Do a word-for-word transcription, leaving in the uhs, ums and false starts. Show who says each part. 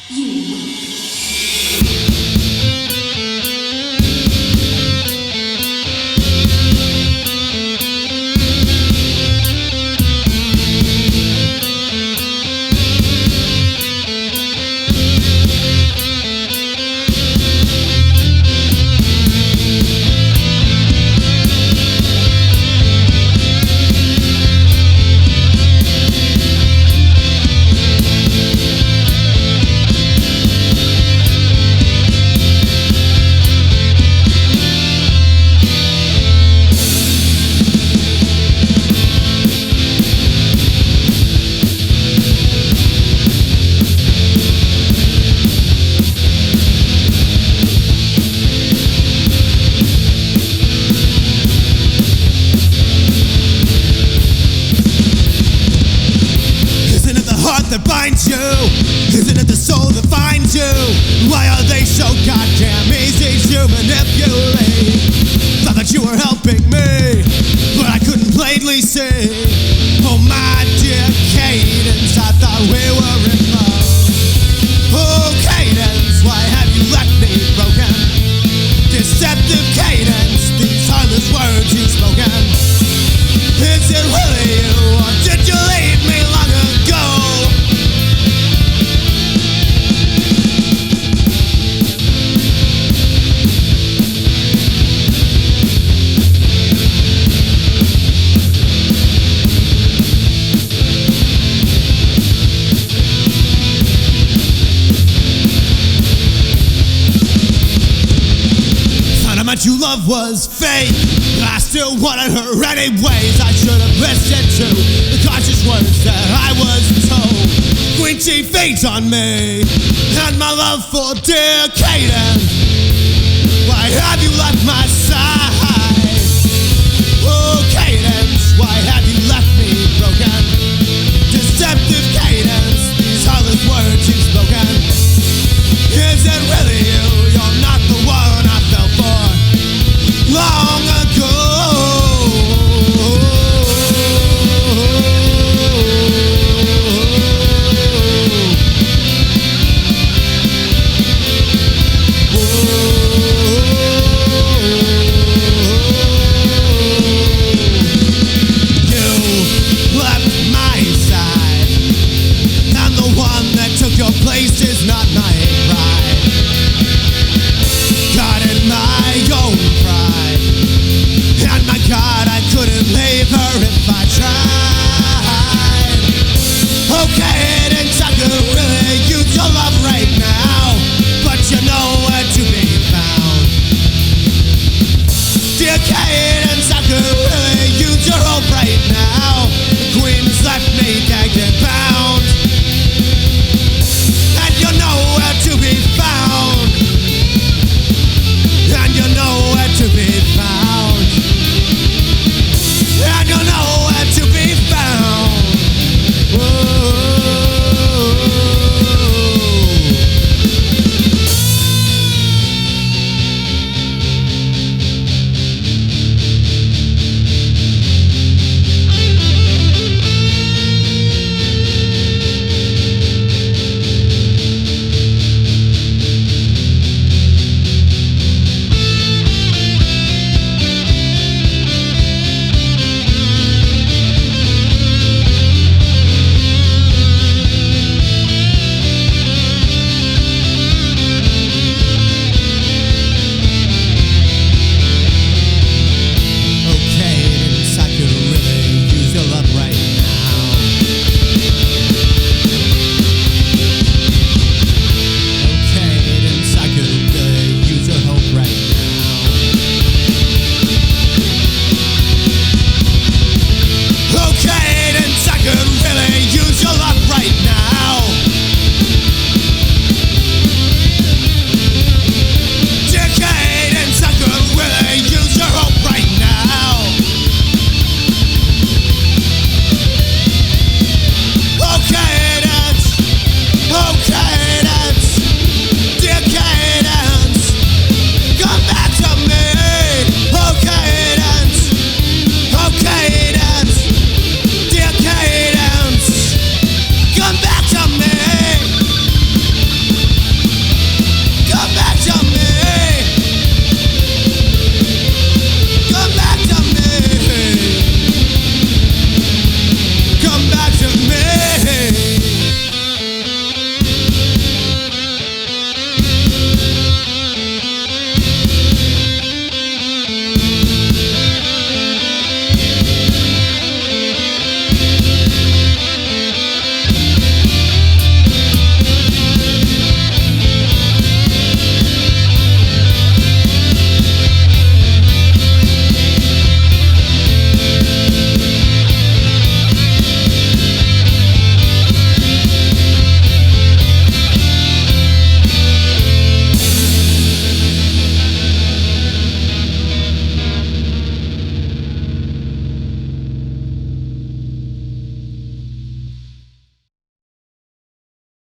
Speaker 1: You.
Speaker 2: That binds you? Isn't it the soul that finds you? Why are they so goddamn easy to manipulate? Thought that you were helping me, but I couldn't plainly see. Oh my dear Cadence, I thought we were in love. Oh Cadence, why have you left me broken? Deceptive Cadence, these heartless words you've spoken. Is it really you, or did you leave me long ago? You love was fake, but I still wanted her anyways. I should have listened to the cautious words that I was told. Queen Chief fades on me, and my love for dear Cadence. Why have you left my side? Oh Cadence, why have